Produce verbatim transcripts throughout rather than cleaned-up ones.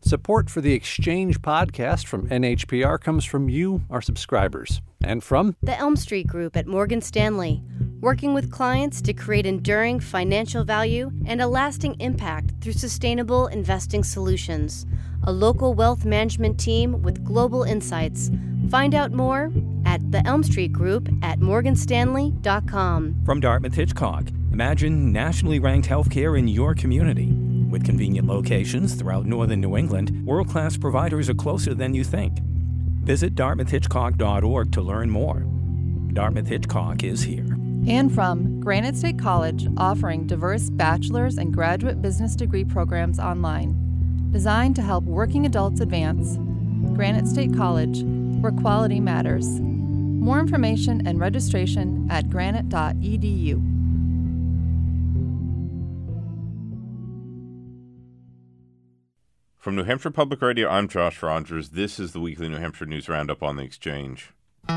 Support for the Exchange podcast from N H P R comes from you, our subscribers, and from the Elm Street Group at Morgan Stanley, working with clients to create enduring financial value and a lasting impact through sustainable investing solutions. A local wealth management team with global insights. Find out more at the Elm Street Group at morgan stanley dot com. From Dartmouth Hitchcock, imagine nationally ranked healthcare in your community. With convenient locations throughout northern New England, world-class providers are closer than you think. Visit dartmouth hitchcock dot org to learn more. Dartmouth Hitchcock is here. And from Granite State College, offering diverse bachelor's and graduate business degree programs online. Designed to help working adults advance. Granite State College, where quality matters. More information and registration at granite dot e d u. From New Hampshire Public Radio, I'm Josh Rogers. This is the weekly New Hampshire News Roundup on the Exchange.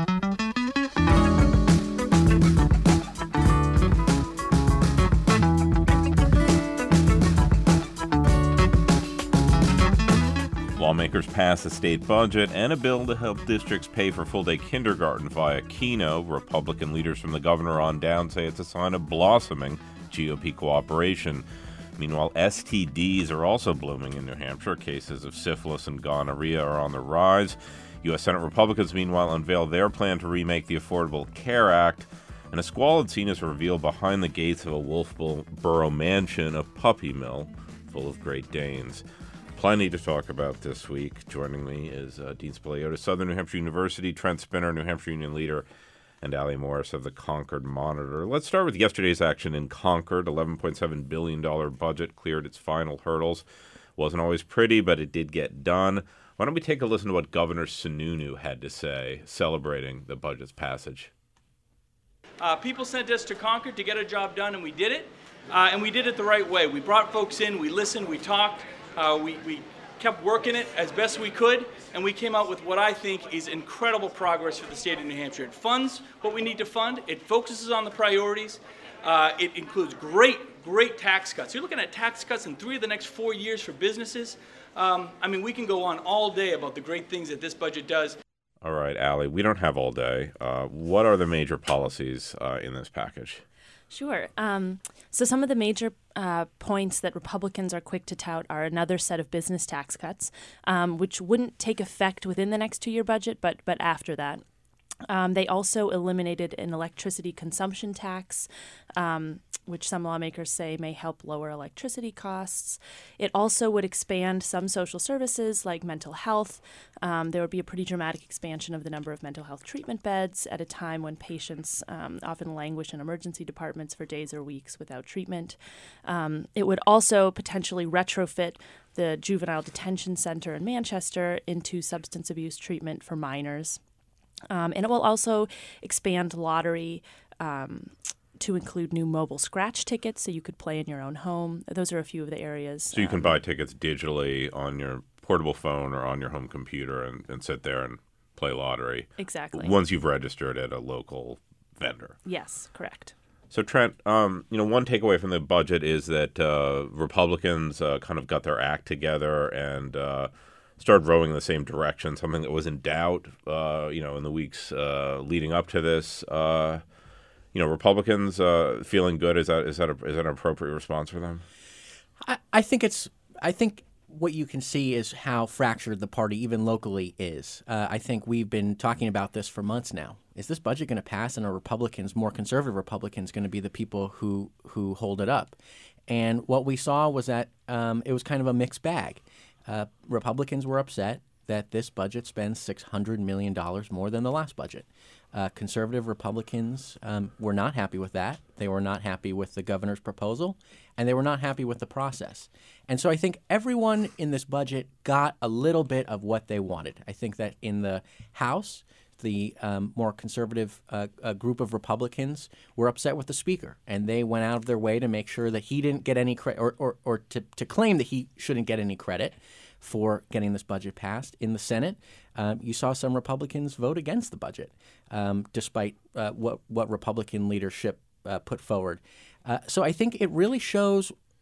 Lawmakers pass a state budget and a bill to help districts pay for full-day kindergarten via Keno. Republican leaders from the governor on down say it's a sign of blossoming G O P cooperation. Meanwhile, S T Ds are also blooming in New Hampshire. Cases of syphilis and gonorrhea are on the rise. U S Senate Republicans, meanwhile, unveil their plan to remake the Affordable Care Act. And a squalid scene is revealed behind the gates of a Wolfboro mansion, a puppy mill full of Great Danes. Plenty to talk about this week. Joining me is uh, Dean Spilliota, Southern New Hampshire University, Trent Spinner, New Hampshire Union Leader, and Allie Morris of the Concord Monitor. Let's start with yesterday's action in Concord. eleven point seven billion dollars budget cleared its final hurdles. Wasn't always pretty, but it did get done. Why don't we take a listen to what Governor Sununu had to say celebrating the budget's passage? Uh, people sent us to Concord to get a job done, and we did it. Uh, and we did it the right way. We brought folks in, we listened, we talked, uh, we, we kept working it as best we could, and we came out with what I think is incredible progress for the state of New Hampshire. It funds what we need to fund. It focuses on the priorities. Uh, it includes great, great tax cuts. You're looking at tax cuts in three of the next four years for businesses. Um, I mean, we can go on all day about the great things that this budget does. All right, Allie, we don't have all day. Uh, what are the major policies uh, in this package? Sure. Um, so some of the major uh, points that Republicans are quick to tout are another set of business tax cuts, um, which wouldn't take effect within the next two-year budget, but but after that. Um, they also eliminated an electricity consumption tax, um, which some lawmakers say may help lower electricity costs. It also would expand some social services like mental health. Um, there would be a pretty dramatic expansion of the number of mental health treatment beds at a time when patients um, often languish in emergency departments for days or weeks without treatment. Um, it would also potentially retrofit the Juvenile Detention Center in Manchester into substance abuse treatment for minors. Um, and it will also expand lottery um, to include new mobile scratch tickets so you could play in your own home. Those are a few of the areas. So you um, can buy tickets digitally on your portable phone or on your home computer and, and sit there and play lottery. Exactly. Once you've registered at a local vendor. Yes, correct. So, Trent, um, you know, one takeaway from the budget is that uh, Republicans uh, kind of got their act together and uh, started rowing in the same direction, something that was in doubt, uh, you know, in the weeks uh, leading up to this. Uh, you know, Republicans uh, feeling good, is that is that, a, is that an appropriate response for them? I, I think it's – I think what you can see is how fractured the party, even locally, is. Uh, I think we've been talking about this for months now. Is this budget going to pass, and are Republicans, more conservative Republicans, going to be the people who, who hold it up? And what we saw was that um, it was kind of a mixed bag. Uh, Republicans were upset that this budget spends six hundred million dollars more than the last budget. Uh, conservative Republicans um, were not happy with that. They were not happy with the governor's proposal, and they were not happy with the process. And so I think everyone in this budget got a little bit of what they wanted. I think that in the House, the um, more conservative uh, uh, group of Republicans were upset with the speaker, and they went out of their way to make sure that he didn't get any credit, or, or, or to, to claim that he shouldn't get any credit for getting this budget passed. In the Senate, um, you saw some Republicans vote against the budget, um, despite uh, what, what Republican leadership uh, put forward. Uh, so I think it really shows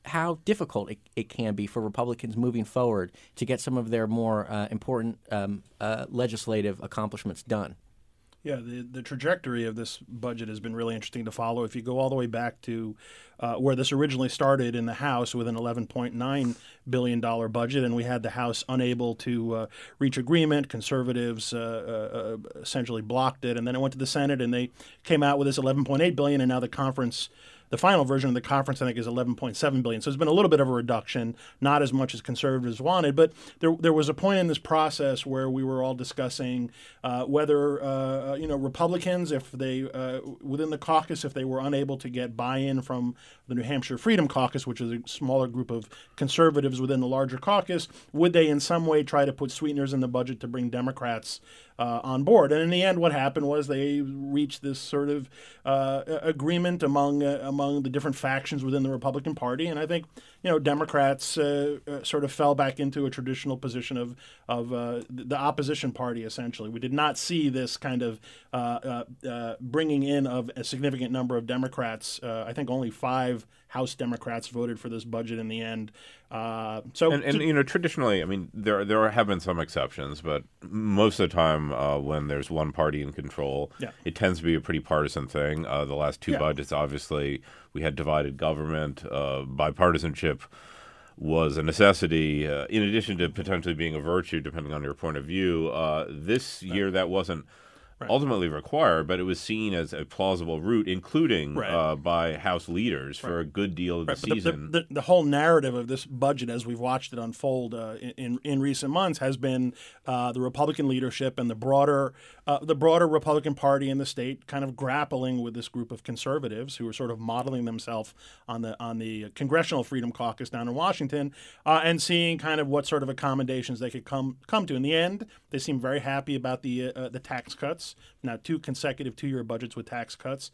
how difficult it, it can be for Republicans moving forward to get some of their more uh, important um, uh, legislative accomplishments done. Yeah, the, the trajectory of this budget has been really interesting to follow. If you go all the way back to uh, where this originally started in the House with an eleven point nine billion dollars budget, and we had the House unable to uh, reach agreement. Conservatives uh, uh, essentially blocked it, and then it went to the Senate, and they came out with this eleven point eight billion dollars, and now the conference The final version of the conference, I think, is eleven point seven billion dollars. So there's been a little bit of a reduction, not as much as conservatives wanted. But there there was a point in this process where we were all discussing uh, whether, uh, you know, Republicans, if they, uh, within the caucus, if they were unable to get buy-in from the New Hampshire Freedom Caucus, which is a smaller group of conservatives within the larger caucus, would they in some way try to put sweeteners in the budget to bring Democrats Uh, on board. And in the end, what happened was they reached this sort of uh, agreement among uh, among the different factions within the Republican Party. And I think, you know, Democrats uh, uh, sort of fell back into a traditional position of of uh, the opposition party, essentially. We did not see this kind of uh, uh, uh, bringing in of a significant number of Democrats. Uh, I think only five House Democrats voted for this budget in the end. Uh, so, and, and you know, traditionally, I mean, there there have been some exceptions, but most of the time, uh, when there's one party in control, yeah. it tends to be a pretty partisan thing. Uh, the last two yeah. budgets, obviously, we had divided government. Uh, bipartisanship was a necessity, uh, in addition to potentially being a virtue, depending on your point of view. Uh, this right. year, that wasn't Right. ultimately required, but it was seen as a plausible route, including right. uh, by House leaders for right. a good deal of right. the but season. The, the, the whole narrative of this budget, as we've watched it unfold uh, in in recent months, has been uh, the Republican leadership and the broader uh, the broader Republican Party in the state kind of grappling with this group of conservatives who are sort of modeling themselves on the on the Congressional Freedom Caucus down in Washington, uh, and seeing kind of what sort of accommodations they could come come to. In the end, they seem very happy about the uh, the tax cuts. Now, two consecutive two-year budgets with tax cuts.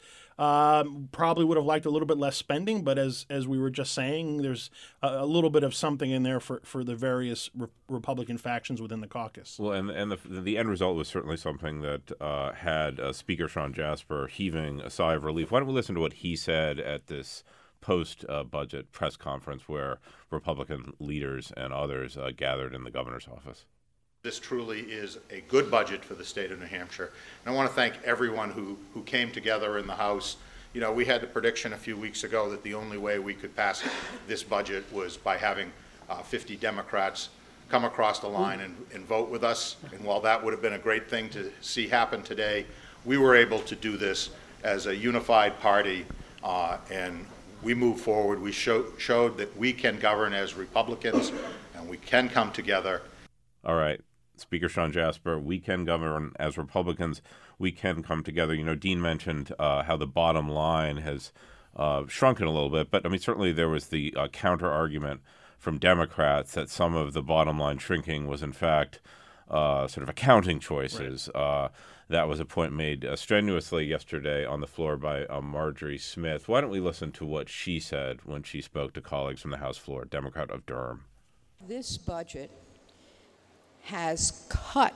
Um, probably would have liked a little bit less spending, but as as we were just saying, there's a, a little bit of something in there for, for the various re- Republican factions within the caucus. Well, and and the the end result was certainly something that uh, had uh, Speaker Sean Jasper heaving a sigh of relief. Why don't we listen to what he said at this post-budget uh, press conference where Republican leaders and others uh, gathered in the governor's office? This truly is a good budget for the state of New Hampshire. And I want to thank everyone who, who came together in the House. You know, we had the prediction a few weeks ago that the only way we could pass this budget was by having uh, fifty Democrats come across the line and, and vote with us. And while that would have been a great thing to see happen today, we were able to do this as a unified party, uh, and we moved forward. We show, showed that we can govern as Republicans, and we can come together. All right. Speaker Sean Jasper, we can govern as Republicans. We can come together. You know, Dean mentioned uh, how the bottom line has uh, shrunken a little bit, but I mean, certainly there was the uh, counter argument from Democrats that some of the bottom line shrinking was in fact uh, sort of accounting choices. Right. Uh, that was a point made uh, strenuously yesterday on the floor by uh, Marjorie Smith. Why don't we listen to what she said when she spoke to colleagues from the House floor, Democrat of Durham. This budget has cut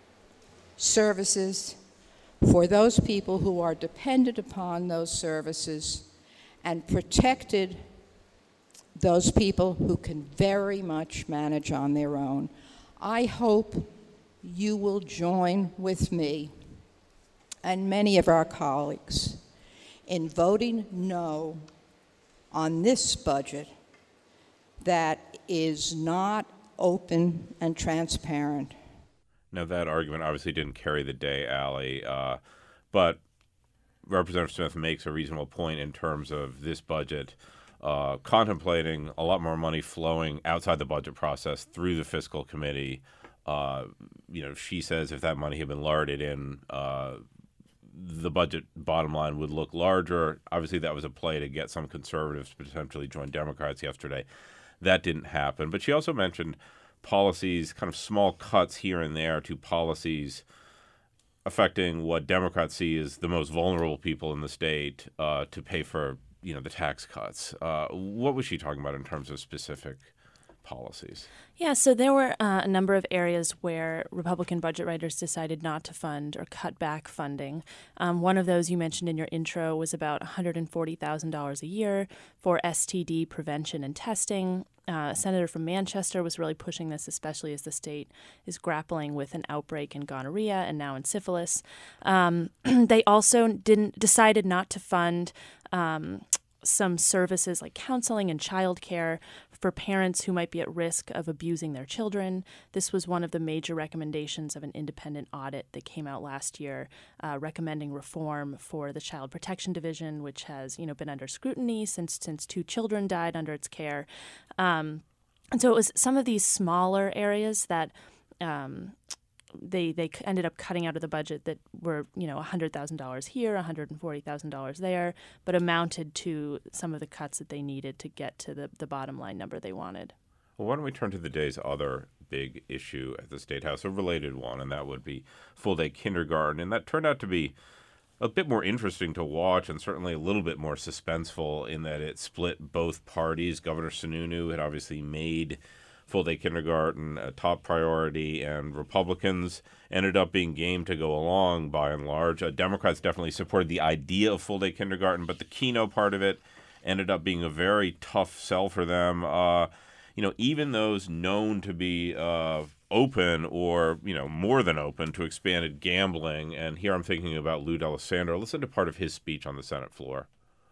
services for those people who are dependent upon those services and protected those people who can very much manage on their own. I hope you will join with me and many of our colleagues in voting no on this budget that is not open and transparent. Now, that argument obviously didn't carry the day, Allie, uh, but Representative Smith makes a reasonable point in terms of this budget uh, contemplating a lot more money flowing outside the budget process through the fiscal committee. Uh, you know, she says if that money had been larded in, uh, the budget bottom line would look larger. Obviously, that was a play to get some conservatives to potentially join Democrats yesterday. That didn't happen. But she also mentioned policies, kind of small cuts here and there to policies affecting what Democrats see as the most vulnerable people in the state uh, to pay for, you know, the tax cuts. Uh, what was she talking about in terms of specific policies? Yeah, so there were uh, a number of areas where Republican budget writers decided not to fund or cut back funding. Um, one of those you mentioned in your intro was about one hundred forty thousand dollars a year for S T D prevention and testing. Uh, a senator from Manchester was really pushing this, especially as the state is grappling with an outbreak in gonorrhea and now in syphilis. Um, they also didn't decided not to fund um, some services like counseling and childcare for parents who might be at risk of abusing their children. This was one of the major recommendations of an independent audit that came out last year, uh, recommending reform for the Child Protection Division, which has, you know, been under scrutiny since since two children died under its care. Um, and so it was some of these smaller areas that um, they they ended up cutting out of the budget that were, you know, one hundred thousand dollars here, one hundred forty thousand dollars there, but amounted to some of the cuts that they needed to get to the, the bottom line number they wanted. Well, why don't we turn to the day's other big issue at the State House, a related one, and that would be full-day kindergarten. And that turned out to be a bit more interesting to watch and certainly a little bit more suspenseful in that it split both parties. Governor Sununu had obviously made full-day kindergarten a top priority, and Republicans ended up being game to go along by and large. Uh, Democrats definitely supported the idea of full-day kindergarten, but the Keno part of it ended up being a very tough sell for them. Uh, you know, even those known to be uh, open or, you know, more than open to expanded gambling, and here I'm thinking about Lou D'Alessandro. Listen to part of his speech on the Senate floor.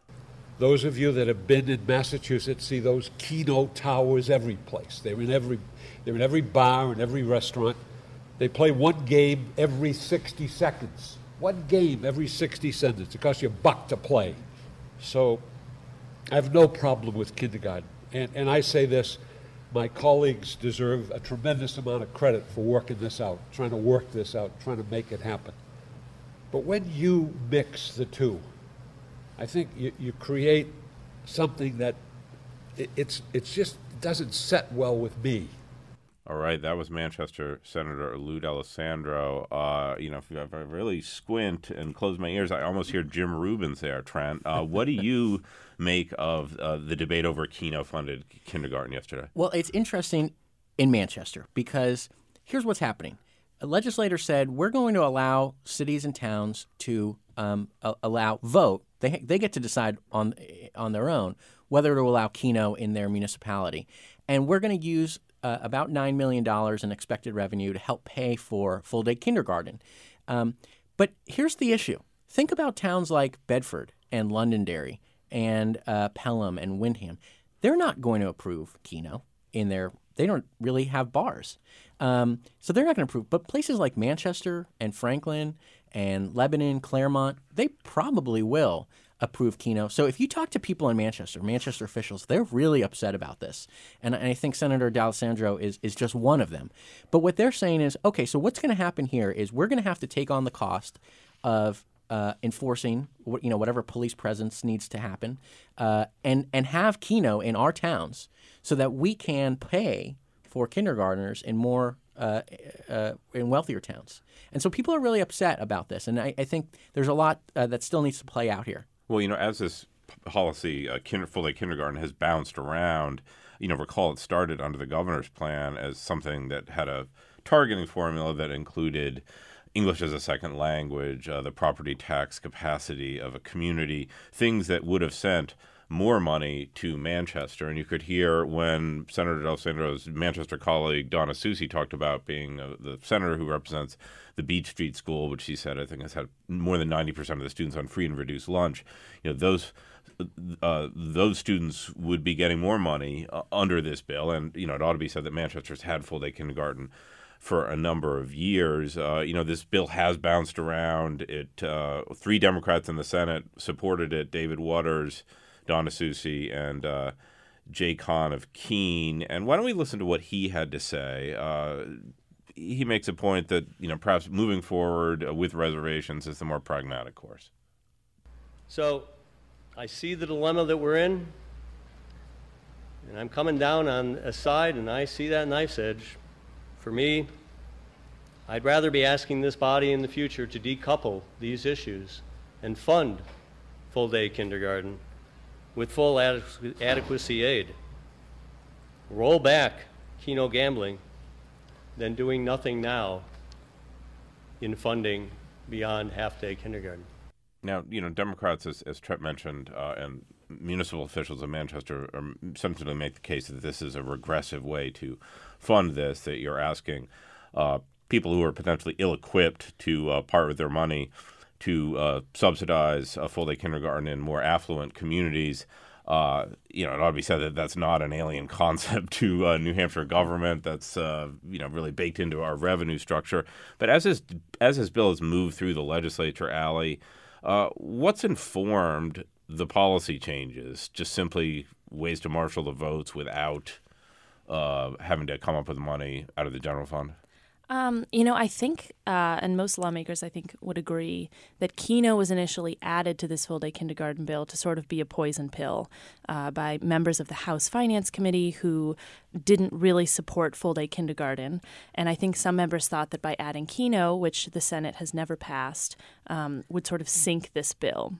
Those of you that have been in Massachusetts see those Keno towers every place. They're in every, they're in every bar and every restaurant. They play one game every sixty seconds. One game every sixty seconds. It costs you a buck to play. So I have no problem with kindergarten. And, and I say this, my colleagues deserve a tremendous amount of credit for working this out, trying to work this out, trying to make it happen. But when you mix the two, I think you, you create something that it, it's it's just doesn't set well with me. All right, that was Manchester Senator Lou D'Alessandro. Uh, you know, if, if I really squint and close my ears, I almost hear Jim Rubens there, Trent. Uh, what do you make of uh, the debate over Keno-funded kindergarten yesterday? Well, it's interesting in Manchester because here's what's happening. A legislator said we're going to allow cities and towns to um, a- allow vote. They they get to decide on on their own whether to allow Keno in their municipality, and we're going to use uh, about nine million dollars in expected revenue to help pay for full-day kindergarten. Um, but here's the issue: think about towns like Bedford and Londonderry and uh, Pelham and Windham. They're not going to approve Keno in their. They don't really have bars, um, so they're not going to approve. But places like Manchester and Franklin and Lebanon, Claremont, they probably will approve Keno. So if you talk to people in Manchester, Manchester officials, they're really upset about this. And, and I think Senator D'Alessandro is, is just one of them. But what they're saying is, okay, so what's going to happen here is we're going to have to take on the cost of uh, enforcing, you know, whatever police presence needs to happen, uh, and, and have Keno in our towns so that we can pay for kindergartners in more uh, uh, in wealthier towns. And so people are really upset about this. And I, I think there's a lot uh, that still needs to play out here. Well, you know, as this policy, uh, kinder, full-day kindergarten, has bounced around, you know, recall it started under the governor's plan as something that had a targeting formula that included English as a second language, uh, the property tax capacity of a community, things that would have sent more money to Manchester. And you could hear when Senator D'Alessandro's Manchester colleague Donna Soucy talked about being uh, the senator who represents the Beach Street School, which she said I think has had more than ninety percent of the students on free and reduced lunch. You know, those uh, those students would be getting more money uh, under this bill. And, you know, it ought to be said that Manchester's had full-day kindergarten for a number of years. Uh, you know, this bill has bounced around. It uh, three Democrats in the Senate supported it, David Waters, Donna Soucy, and uh, Jay Kahn of Keene. And why don't we listen to what he had to say? Uh, he makes a point that, you know, perhaps moving forward uh, with reservations is the more pragmatic course. So I see the dilemma that we're in, and I'm coming down on a side, and I see that knife's edge. For me, I'd rather be asking this body in the future to decouple these issues and fund full-day kindergarten with full adequ- adequacy aid. roll back Keno gambling than doing nothing now in funding beyond half-day kindergarten. Now, you know, Democrats, as, as Trent mentioned, uh, and municipal officials in Manchester are essentially make the case that this is a regressive way to fund this, that you're asking uh, people who are potentially ill-equipped to uh, part with their money to uh, subsidize a full-day kindergarten in more affluent communities. Uh, you know, it ought to be said that that's not an alien concept to uh, New Hampshire government. That's uh, you know really baked into our revenue structure. But as this as this bill has moved through the legislature, Allie, uh, what's informed the policy changes? Just simply ways to marshal the votes without uh, having to come up with money out of the general fund? Um, you know, I think, uh, and most lawmakers, I think, would agree that Keno was initially added to this full-day kindergarten bill to sort of be a poison pill uh, by members of the House Finance Committee who didn't really support full-day kindergarten. And I think some members thought that by adding Keno, which the Senate has never passed, um, would sort of sink this bill.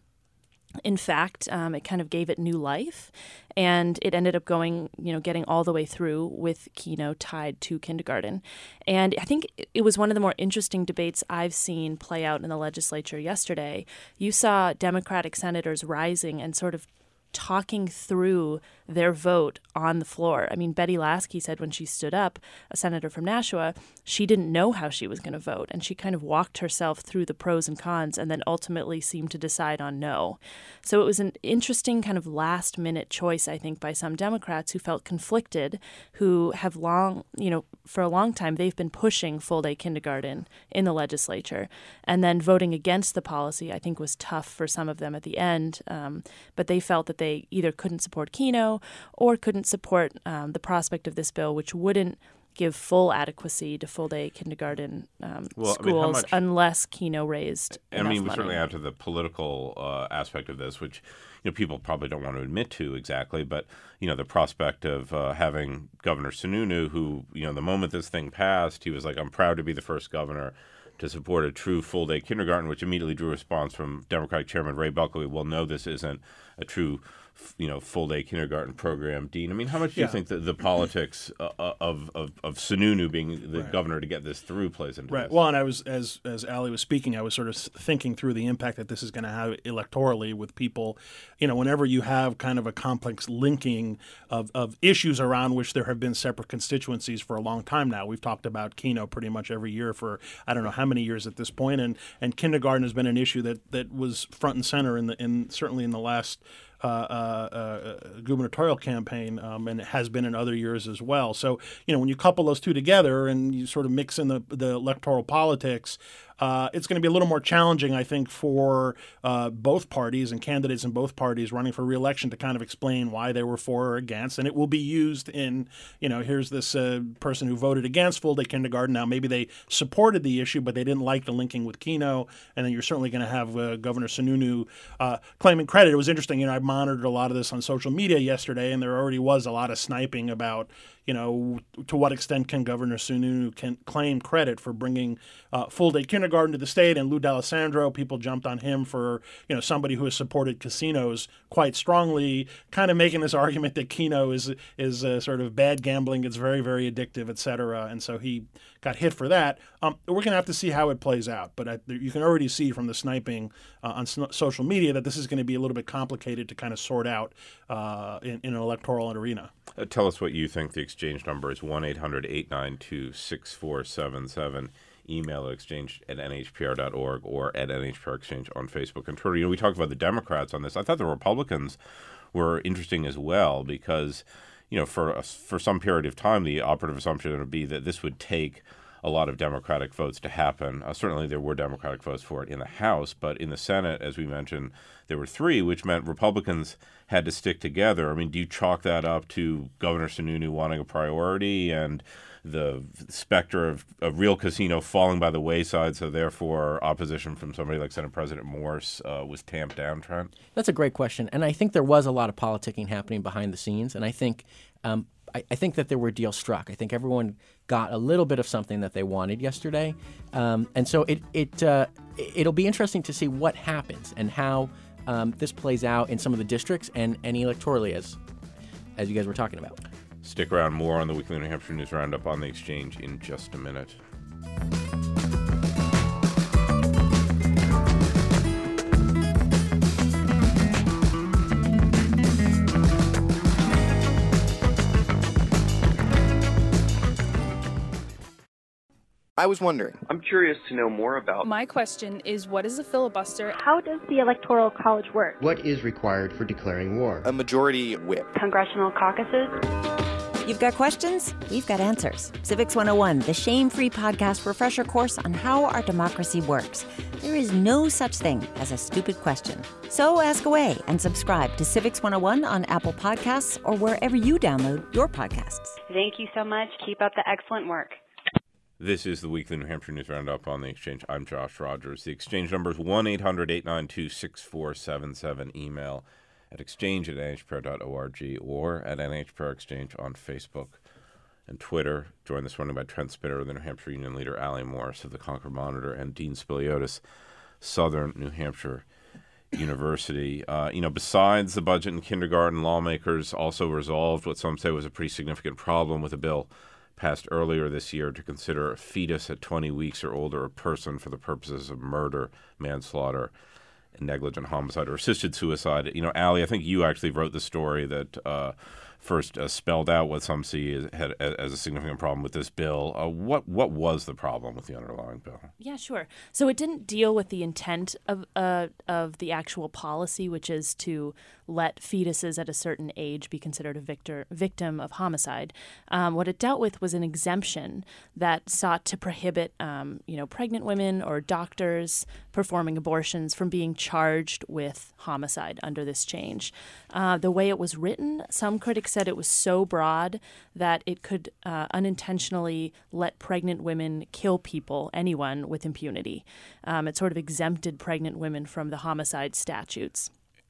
In fact, um, it kind of gave it new life, and it ended up going, you know, getting all the way through with Keno tied to kindergarten. And I think it was one of the more interesting debates I've seen play out in the legislature yesterday. You saw Democratic senators rising and sort of talking through their vote on the floor. I mean, Betty Lasky said when she stood up, a senator from Nashua, she didn't know how she was going to vote, and she kind of walked herself through the pros and cons and then ultimately seemed to decide on no. So it was an interesting kind of last-minute choice, I think, by some Democrats who felt conflicted, who have long, you know, for a long time, they've been pushing full-day kindergarten in the legislature. And then voting against the policy, I think, was tough for some of them at the end, um, but they felt that they either couldn't support Keno or couldn't support um, the prospect of this bill, which wouldn't give full adequacy to full-day kindergarten um, well, schools I mean, much, unless Keno raised I enough mean, we money. certainly add to the political uh, aspect of this, which you know people probably don't want to admit to exactly, but you know the prospect of uh, having Governor Sununu, who you know the moment this thing passed, he was like, "I'm proud to be the first governor to support a true full-day kindergarten," which immediately drew a response from Democratic Chairman Ray Buckley. Well, no, this isn't a true, you know, full-day kindergarten program. Dean, I mean, how much do you Yeah. think that the politics uh, of, of of Sununu being the Right. governor to get this through plays into Right. this? Well, and I was as as Allie was speaking, I was sort of thinking through the impact that this is going to have electorally with people. You know, whenever you have kind of a complex linking of, of issues around which there have been separate constituencies for a long time now. We've talked about Keno pretty much every year for I don't know how many years at this point, and and kindergarten has been an issue that that was front and center in the in certainly in the last. Uh, uh, uh, gubernatorial campaign, um, and it has been in other years as well. So, you know, when you couple those two together and you sort of mix in the, the electoral politics, uh, it's going to be a little more challenging, I think, for uh, both parties and candidates in both parties running for re-election to kind of explain why they were for or against. And it will be used in, you know, here's this uh, person who voted against full-day kindergarten. Now, maybe they supported the issue, but they didn't like the linking with Keno. And then you're certainly going to have uh, Governor Sununu uh, claiming credit. It was interesting, you know, I monitored a lot of this on social media yesterday, and there already was a lot of sniping about, you know, to what extent can Governor Sununu can claim credit for bringing uh, full-day kindergarten to the state. And Lou D'Alessandro, people jumped on him for, you know, somebody who has supported casinos quite strongly, kind of making this argument that Keno is is uh, sort of bad gambling, it's very, very addictive, et cetera. And so he got hit for that. Um, we're going to have to see how it plays out. But I, you can already see from the sniping uh, on s- social media that this is going to be a little bit complicated to kind of sort out uh, in, in an electoral arena. Uh, tell us what you think. The exchange number is one eight hundred eight nine two six four seven seven. Email exchange at n h p r dot org or at N H P R Exchange on Facebook and Twitter. You know, we talked about the Democrats on this. I thought the Republicans were interesting as well because, you know, for a, for some period of time, the operative assumption would be that this would take a lot of Democratic votes to happen. Uh, certainly there were Democratic votes for it in the House, but in the Senate, as we mentioned, there were three, which meant Republicans had to stick together. I mean, do you chalk that up to Governor Sununu wanting a priority and the specter of, of real casino falling by the wayside, so therefore opposition from somebody like Senate President Morse uh, was tamped down, Trent? That's a great question. And I think there was a lot of politicking happening behind the scenes, and I think um, I, I think that there were deals struck. I think everyone got a little bit of something that they wanted yesterday. Um, and so it, it, uh, it'll be interesting to see what happens and how um, this plays out in some of the districts and, and electorally, as as you guys were talking about. Stick around, more on the Weekly New Hampshire News Roundup on the Exchange in just a minute. I was wondering. I'm curious to know more about. My question is, what is a filibuster? How does the Electoral College work? What is required for declaring war? A majority whip. Congressional caucuses? You've got questions? We've got answers. Civics one oh one, the shame-free podcast refresher course on how our democracy works. There is no such thing as a stupid question. So ask away and subscribe to Civics one oh one on Apple Podcasts or wherever you download your podcasts. Thank you so much. Keep up the excellent work. This is the Weekly New Hampshire News Roundup on the Exchange. I'm Josh Rogers. The Exchange number is one eight hundred eight nine two six four seven seven. Email at exchange at n h p r dot org or at N H P R Exchange on Facebook and Twitter. Joined this morning by Trent Spitter, the New Hampshire Union leader, Allie Morris of the Concord Monitor, and Dean Spiliotis, Southern New Hampshire University. Uh, you know, besides the budget and kindergarten, lawmakers also resolved what some say was a pretty significant problem with a bill passed earlier this year to consider a fetus at twenty weeks or older a person for the purposes of murder, manslaughter, and negligent homicide or assisted suicide. You know, Allie, I think you actually wrote the story that uh, first uh, spelled out what some see as, had, as a significant problem with this bill. Uh, what what was the problem with the underlying bill? Yeah, sure. So it didn't deal with the intent of uh, of the actual policy, which is to let fetuses at a certain age be considered a victor, victim of homicide. Um, what it dealt with was an exemption that sought to prohibit, um, you know, pregnant women or doctors performing abortions from being charged with homicide under this change. Uh, the way it was written, some critics said it was so broad that it could uh, unintentionally let pregnant women kill people, anyone, with impunity. Um, it sort of exempted pregnant women from the homicide statutes.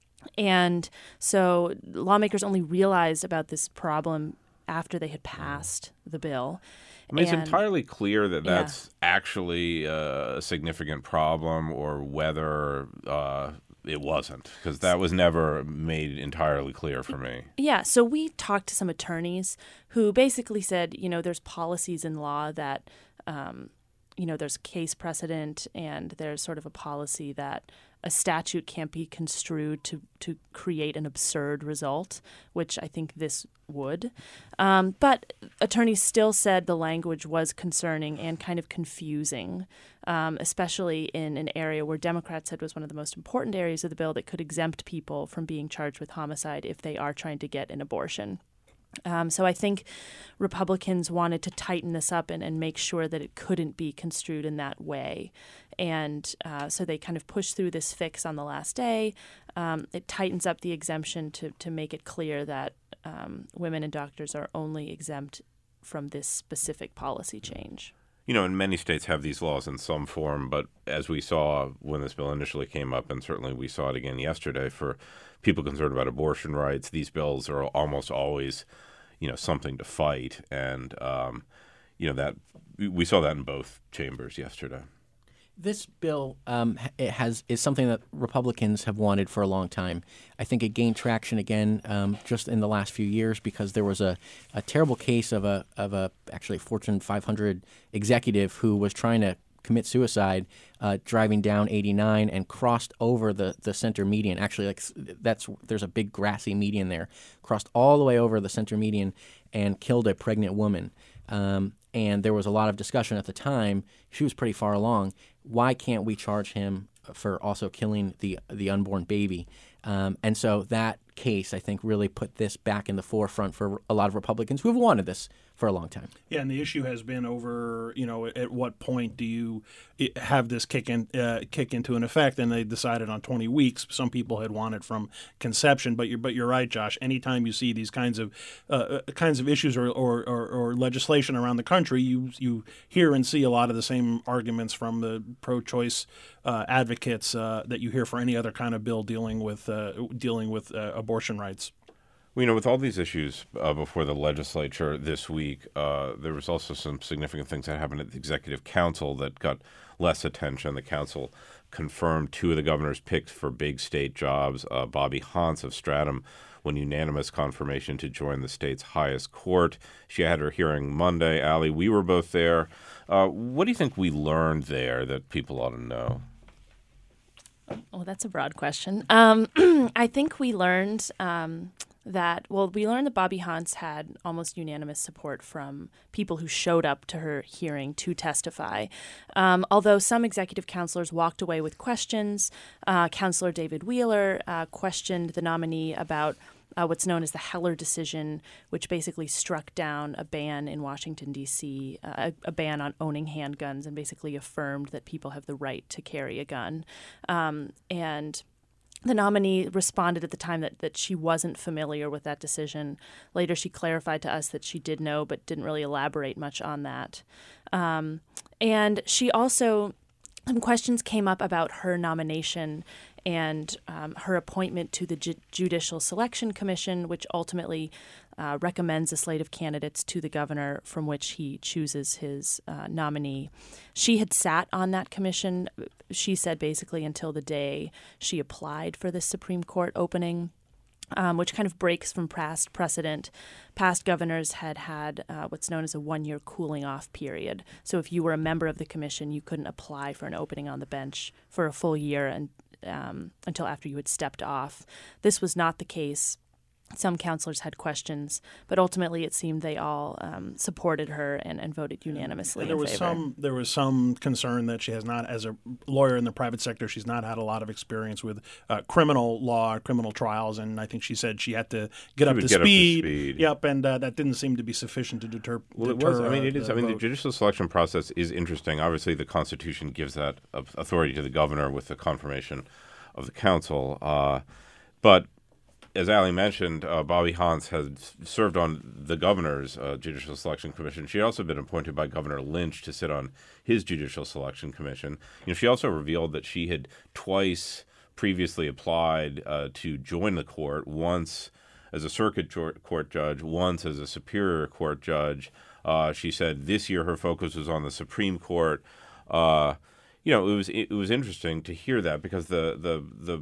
And so lawmakers only realized about this problem after they had passed the bill. I mean, and, it's entirely clear that that's yeah. actually a significant problem, or whether uh, it wasn't, because that was never made entirely clear for me. Yeah, so we talked to some attorneys who basically said, you know, there's policies in law that, um, you know, there's case precedent, and there's sort of a policy that a statute can't be construed to, to create an absurd result, which I think this would. Um, but attorneys still said the language was concerning and kind of confusing, um, especially in an area where Democrats said was one of the most important areas of the bill that could exempt people from being charged with homicide if they are trying to get an abortion. Um, so I think Republicans wanted to tighten this up and, and make sure that it couldn't be construed in that way. And uh, so they kind of pushed through this fix on the last day. Um, it tightens up the exemption to, to make it clear that um, women and doctors are only exempt from this specific policy change. You know, and many states have these laws in some form, but as we saw when this bill initially came up, and certainly we saw it again yesterday, for people concerned about abortion rights, these bills are almost always, you know, something to fight. And, um, you know, that we saw that in both chambers yesterday. This bill um, it has is something that Republicans have wanted for a long time. I think it gained traction again um, just in the last few years because there was a, a terrible case of a of a actually Fortune five hundred executive who was trying to commit suicide, uh, driving down eighty-nine and crossed over the, the center median. Actually, like that's there's a big grassy median there. Crossed all the way over the center median and killed a pregnant woman. Um, and there was a lot of discussion at the time. She was pretty far along. Why can't we charge him for also killing the the unborn baby? Um, and so that case, I think, really put this back in the forefront for a lot of Republicans who have wanted this for a long time. Yeah, and the issue has been over, you know, at what point do you have this kick in, uh, kick into an effect? And they decided on twenty weeks. Some people had wanted from conception, but you're but you're right, Josh. Anytime you see these kinds of uh, kinds of issues or, or, or, or legislation around the country, you you hear and see a lot of the same arguments from the pro-choice uh, advocates uh, that you hear for any other kind of bill dealing with uh, dealing with uh, abortion rights. Well, you know, with all these issues uh, before the legislature this week, uh, there was also some significant things that happened at the Executive Council that got less attention. The council confirmed two of the governors picked for big state jobs. Uh, Bobby Hance of Stratham won unanimous confirmation to join the state's highest court. She had her hearing Monday. Allie, we were both there. Uh, what do you think we learned there that people ought to know? Oh, that's a broad question. Um, I think we learned um, that, well, we learned that Bobby Hans had almost unanimous support from people who showed up to her hearing to testify. Um, although some executive counselors walked away with questions. Uh, Counselor David Wheeler uh, questioned the nominee about Uh, what's known as the Heller decision, which basically struck down a ban in Washington, D C, uh, a, a ban on owning handguns, and basically affirmed that people have the right to carry a gun. Um, and the nominee responded at the time that, that she wasn't familiar with that decision. Later, she clarified to us that she did know, but didn't really elaborate much on that. Um, and she also, some questions came up about her nomination and um, her appointment to the Ju- Judicial Selection Commission, which ultimately uh, recommends a slate of candidates to the governor from which he chooses his uh, nominee. She had sat on that commission, she said, basically until the day she applied for the Supreme Court opening. Um, which kind of breaks from past precedent. Past governors had had uh, what's known as a one-year cooling-off period. So if you were a member of the commission, you couldn't apply for an opening on the bench for a full year and, um, until after you had stepped off. This was not the case. Some counselors had questions, but ultimately it seemed they all um, supported her and, and voted unanimously And there in was favor. some there was some concern that she has not, as a lawyer in the private sector, she's not had a lot of experience with uh, criminal law, criminal trials, and I think she said she had to get, She up would to, get up to speed. speed. Yep, and uh, that didn't seem to be sufficient to deter. Well, it deter, was. I mean, uh, it is. the I mean, the vote. judicial selection process is interesting. Obviously, the Constitution gives that authority to the governor with the confirmation of the council. Uh, but as Allie mentioned, uh, Bobby Hans had served on the governor's uh, Judicial Selection Commission. She had also been appointed by Governor Lynch to sit on his Judicial Selection Commission. You know, she also revealed that she had twice previously applied uh, to join the court, once as a circuit court judge, once as a superior court judge. Uh, she said this year her focus was on the Supreme Court. Uh, you know, it was it was interesting to hear that because the the the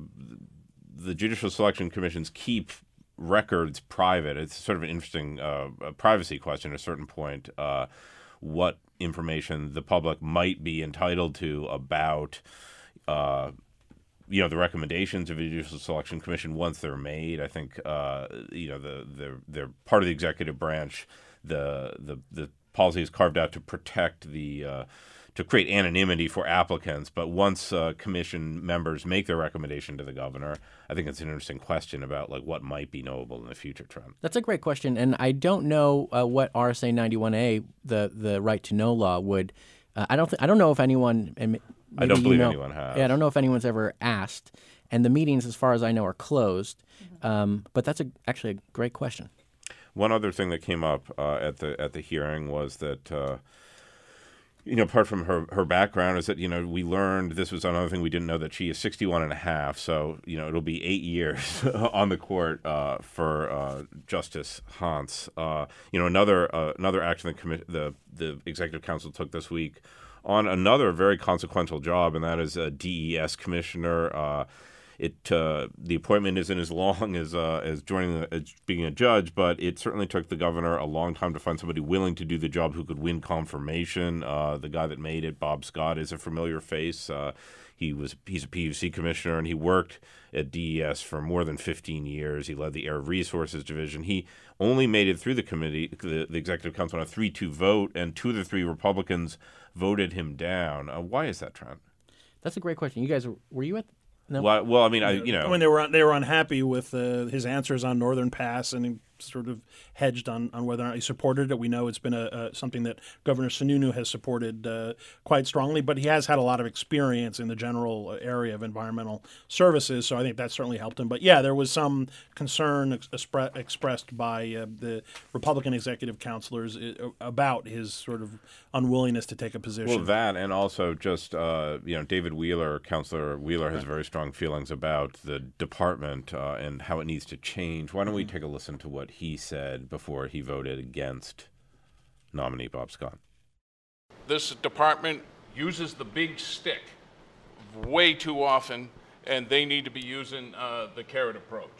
the Judicial Selection Commissions keep records private. It's sort of an interesting uh, a privacy question at a certain point, uh, what information the public might be entitled to about, uh, you know, the recommendations of a Judicial Selection Commission once they're made. I think, uh, you know, the, they're, they're part of the executive branch. The, the, the policy is carved out to protect the uh, to create anonymity for applicants. But once uh, commission members make their recommendation to the governor, I think it's an interesting question about like what might be knowable in the future, Trent. That's a great question, and I don't know uh, what R S A ninety-one A, the the right to know law, would. Uh, I don't. Th- I don't know if anyone. And I don't believe email, anyone has. Yeah, I don't know if anyone's ever asked. And the meetings, as far as I know, are closed. Mm-hmm. Um, but that's a, actually a great question. One other thing that came up uh, at the at the hearing was that. Uh, You know, apart from her, her background, is that, you know, we learned, this was another thing we didn't know, that she is sixty-one and a half. So, you know, it'll be eight years on the court uh, for uh, Justice Hans. Uh, you know, another uh, another action the, commi- the the Executive Council took this week on another very consequential job, and that is a D E S commissioner. Uh, It uh, the appointment isn't as long as uh, as joining the, as being a judge, but it certainly took the governor a long time to find somebody willing to do the job who could win confirmation. Uh, the guy that made it, Bob Scott, is a familiar face. Uh, he was he's a P U C commissioner, and he worked at D E S for more than fifteen years. He led the Air Resources Division. He only made it through the committee, the, the Executive Council, on a three two vote, and two of the three Republicans voted him down. Uh, why is that, Trent? That's a great question. You guys, were you at? No. Well, well, I mean, I you know, when they were they were unhappy with uh, his answers on Northern Pass, and he sort of hedged on, on whether or not he supported it. We know it's been a, a something that Governor Sununu has supported uh, quite strongly, but he has had a lot of experience in the general area of environmental services, so I think that certainly helped him. But yeah, there was some concern ex- expre- expressed by uh, the Republican executive counselors about his sort of unwillingness to take a position. Well, that, and also just uh, you know, David Wheeler, Counselor Wheeler, has very strong feelings about the department uh, and how it needs to change. Why don't we take a listen to what he said before he voted against nominee Bob Scott? This department uses the big stick way too often, and they need to be using uh, the carrot approach.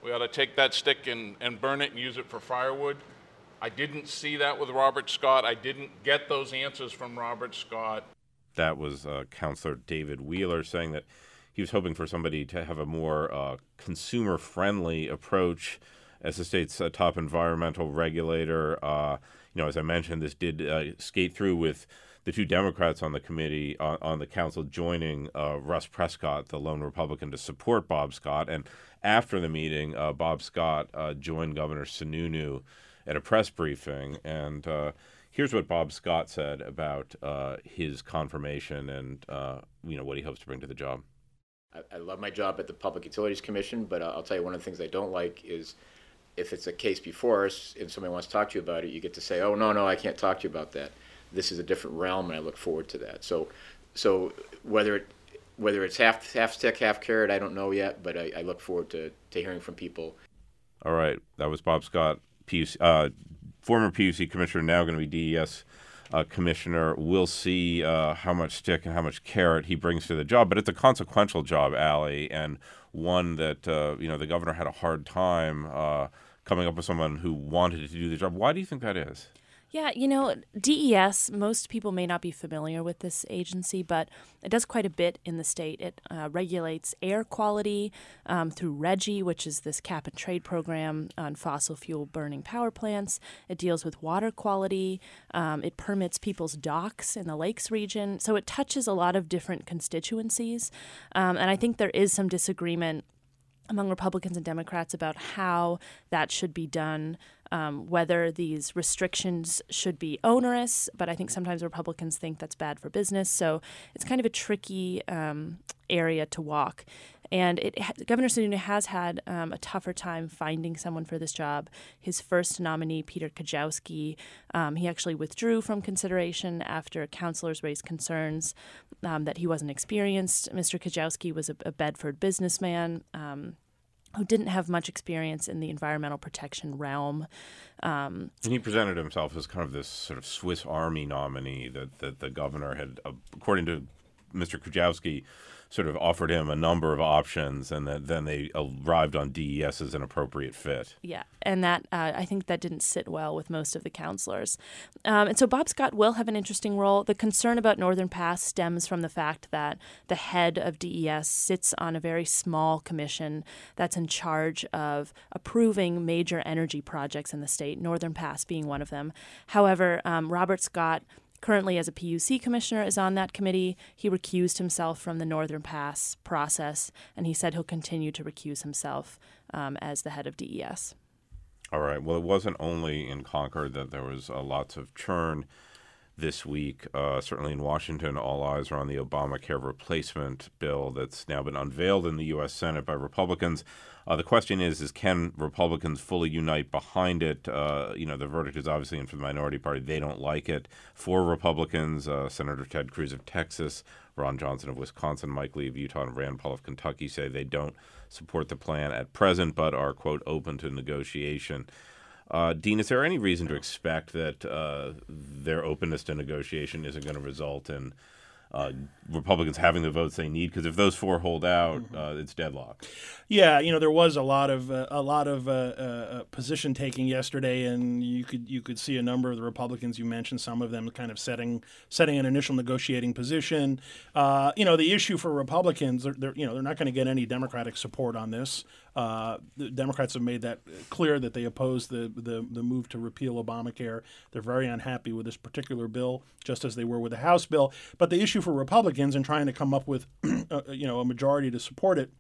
We ought to take that stick and, and burn it and use it for firewood. I didn't see that with Robert Scott. I didn't get those answers from Robert Scott. That was uh, Councilor David Wheeler saying that he was hoping for somebody to have a more uh, consumer-friendly approach as the state's uh, top environmental regulator. Uh, you know, as I mentioned, this did uh, skate through with the two Democrats on the committee, on, on the council, joining uh, Russ Prescott, the lone Republican, to support Bob Scott. And after the meeting, uh, Bob Scott uh, joined Governor Sununu at a press briefing. And uh, here's what Bob Scott said about uh, his confirmation and uh, you know what he hopes to bring to the job. I, I love my job at the Public Utilities Commission, but I'll tell you one of the things I don't like is if it's a case before us and somebody wants to talk to you about it, you get to say, oh, no, no, I can't talk to you about that. This is a different realm, and I look forward to that. So so whether it, whether it's half half stick, half carrot, I don't know yet, but I, I look forward to, to hearing from people. All right. That was Bob Scott, P U C, uh, former P U C commissioner, now going to be D E S uh, commissioner. We'll see uh, how much stick and how much carrot he brings to the job, but it's a consequential job, Allie, and one that uh, you know the governor had a hard time uh, coming up with someone who wanted to do the job. Why do you think that is? Yeah, you know, D E S, most people may not be familiar with this agency, but it does quite a bit in the state. It uh, regulates air quality um, through RGGI, which is this cap and trade program on fossil fuel burning power plants. It deals with water quality. Um, it permits people's docks in the lakes region. So it touches a lot of different constituencies. Um, and I think there is some disagreement among Republicans and Democrats about how that should be done, um, whether these restrictions should be onerous, but I think sometimes Republicans think that's bad for business. So it's kind of a tricky um, area to walk. And it, Governor Sununu has had um, a tougher time finding someone for this job. His first nominee, Peter Kajowski, um, he actually withdrew from consideration after councilors raised concerns um, that he wasn't experienced. Mister Kajowski was a, a Bedford businessman um, who didn't have much experience in the environmental protection realm. Um, and he presented himself as kind of this sort of Swiss Army nominee that, that the governor had, uh, according to Mister Kajowski, sort of offered him a number of options, and that then they arrived on D E S as an appropriate fit. Yeah, and that uh, I think that didn't sit well with most of the counselors. Um, and so Bob Scott will have an interesting role. The concern about Northern Pass stems from the fact that the head of D E S sits on a very small commission that's in charge of approving major energy projects in the state, Northern Pass being one of them. However, um, Robert Scott, currently as a P U C commissioner, is on that committee. He recused himself from the Northern Pass process, and he said he'll continue to recuse himself um, as the head of D E S. All right. Well, it wasn't only in Concord that there was uh, lots of churn this week. Uh, certainly in Washington, all eyes are on the Obamacare replacement bill that's now been unveiled in the U S Senate by Republicans. Uh, the question is, is can Republicans fully unite behind it? Uh, you know, the verdict is obviously in for the minority party. They don't like it. For Republicans, uh, Senator Ted Cruz of Texas, Ron Johnson of Wisconsin, Mike Lee of Utah, and Rand Paul of Kentucky say they don't support the plan at present, but are, quote, open to negotiation. Uh, Dean, is there any reason to expect that uh, their openness to negotiation isn't going to result in uh, Republicans having the votes they need? Because if those four hold out, mm-hmm. uh, it's deadlock. Yeah, you know, there was a lot of uh, a lot of uh, uh, position taking yesterday, and you could you could see a number of the Republicans you mentioned, some of them kind of setting setting an initial negotiating position. Uh, you know, the issue for Republicans, they're, they're you know they're not going to get any Democratic support on this. Uh, the Democrats have made that clear that they oppose the, the the move to repeal Obamacare. They're very unhappy with this particular bill, just as they were with the House bill. But the issue for Republicans in trying to come up with uh, you know a majority to support it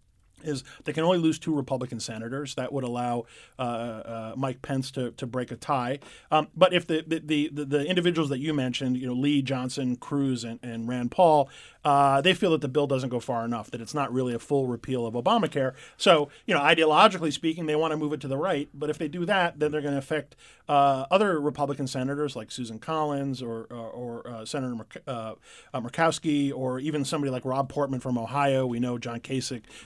is they can only lose two Republican senators. That would allow uh, uh, Mike Pence to, to break a tie. Um, but if the the, the the individuals that you mentioned, you know, Lee, Johnson, Cruz, and, and Rand Paul, uh, they feel that the bill doesn't go far enough, that it's not really a full repeal of Obamacare. So, you know, ideologically speaking, they want to move it to the right. But if they do that, then they're going to affect uh, other Republican senators like Susan Collins or or, or uh, Senator Murk- uh, uh, Murkowski, or even somebody like Rob Portman from Ohio. We know John Kasich, who's been here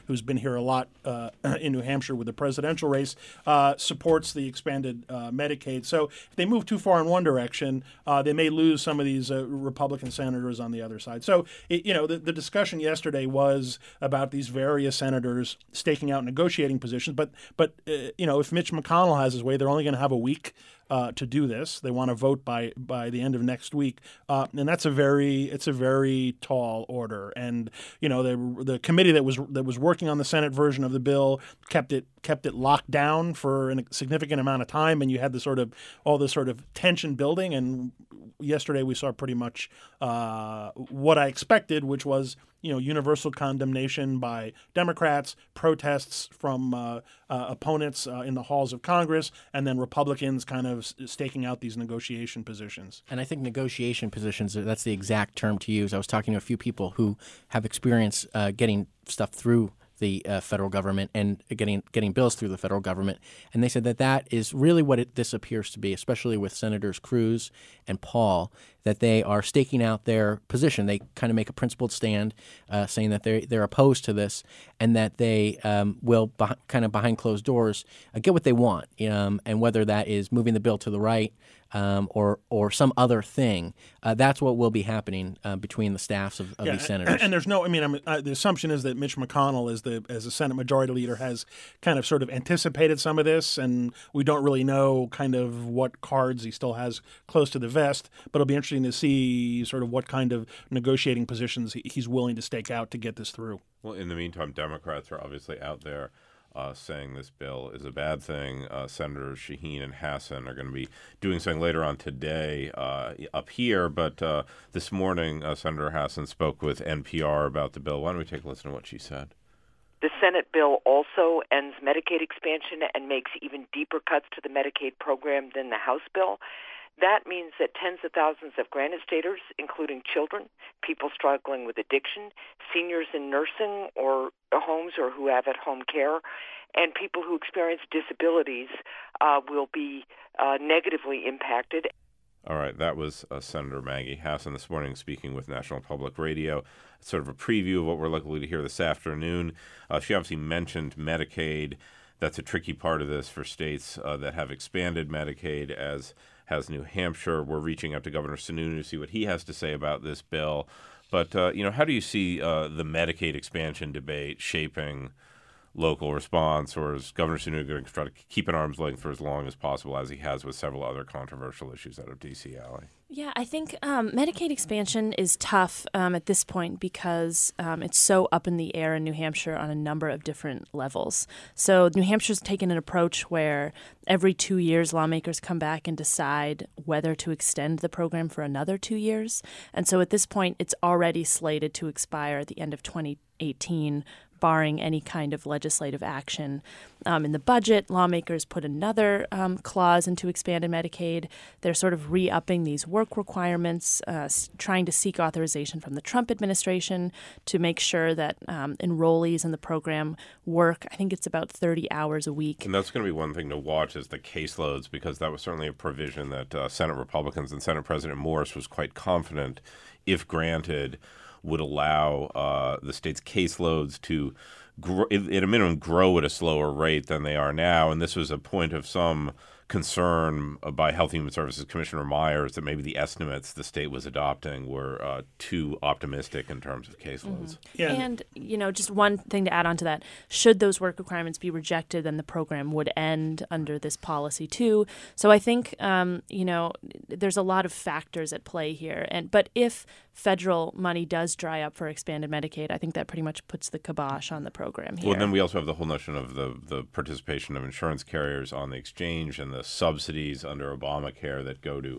hear a lot uh, in New Hampshire with the presidential race, uh, supports the expanded uh, Medicaid. So if they move too far in one direction, uh, they may lose some of these uh, Republican senators on the other side. So, it, you know, the, the discussion yesterday was about these various senators staking out negotiating positions. But, but uh, you know, if Mitch McConnell has his way, they're only going to have a week Uh, to do this. They want to vote by by the end of next week, uh, and that's a very it's a very tall order. And you know the the committee that was that was working on the Senate version of the bill kept it kept it locked down for a significant amount of time, and you had the sort of all this sort of tension building. And yesterday we saw pretty much uh, what I expected, which was you know universal condemnation by Democrats, protests from uh, uh, opponents uh, in the halls of Congress, and then Republicans kind of staking out these negotiation positions. And I think negotiation positions, that's the exact term to use. I was talking to a few people who have experience uh, getting stuff through the uh, federal government and getting getting bills through the federal government, and they said that that is really what it, this appears to be, especially with Senators Cruz and Paul, that they are staking out their position. They kind of make a principled stand, uh, saying that they're, they're opposed to this and that they um, will, beh- kind of behind closed doors, uh, get what they want, um, and whether that is moving the bill to the right um, or or some other thing, uh, that's what will be happening uh, between the staffs of, of yeah, these senators. And, and there's no, I mean, I'm, uh, the assumption is that Mitch McConnell, as the as the Senate Majority Leader, has kind of sort of anticipated some of this, and we don't really know kind of what cards he still has close to the vest. But it'll be interesting to see sort of what kind of negotiating positions he, he's willing to stake out to get this through. Well, in the meantime, Democrats are obviously out there uh, saying this bill is a bad thing. Uh, Senators Shaheen and Hassan are going to be doing something later on today uh, up here. But uh, this morning, uh, Senator Hassan spoke with N P R about the bill. Why don't we take a listen to what she said? The Senate bill also ends Medicaid expansion and makes even deeper cuts to the Medicaid program than the House bill. That means that tens of thousands of Granite Staters, including children, people struggling with addiction, seniors in nursing or homes or who have at-home care, and people who experience disabilities uh, will be uh, negatively impacted. All right, that was uh, Senator Maggie Hassan this morning speaking with National Public Radio. It's sort of a preview of what we're likely to hear this afternoon. Uh, she obviously mentioned Medicaid. That's a tricky part of this for states uh, that have expanded Medicaid, as has New Hampshire. We're reaching out to Governor Sununu to see what he has to say about this bill. But, uh, you know, how do you see uh, the Medicaid expansion debate shaping local response, or is Governor Sununu going to try to keep an arm's length for as long as possible, as he has with several other controversial issues out of D C, Allie? Yeah, I think um, Medicaid expansion is tough um, at this point because um, it's so up in the air in New Hampshire on a number of different levels. So New Hampshire's taken an approach where every two years lawmakers come back and decide whether to extend the program for another two years. And so at this point, it's already slated to expire at the end of twenty eighteen, barring any kind of legislative action. Um, in the budget, lawmakers put another um, clause into expanded Medicaid. They're sort of re-upping these work requirements, uh, s- trying to seek authorization from the Trump administration to make sure that um, enrollees in the program work, I think it's about thirty hours a week. And that's going to be one thing to watch, is the caseloads, because that was certainly a provision that uh, Senate Republicans and Senate President Morris was quite confident, if granted, would allow uh, the state's caseloads to, gr- at a minimum, grow at a slower rate than they are now. And this was a point of some concern by Health and Human Services Commissioner Myers that maybe the estimates the state was adopting were uh, too optimistic in terms of caseloads. Mm-hmm. Yeah. And, you know, just one thing to add on to that, should those work requirements be rejected, then the program would end under this policy too. So I think, um, you know, there's a lot of factors at play here. And but if federal money does dry up for expanded Medicaid, I think that pretty much puts the kibosh on the program here. Well, then we also have the whole notion of the, the participation of insurance carriers on the exchange and the subsidies under Obamacare that go to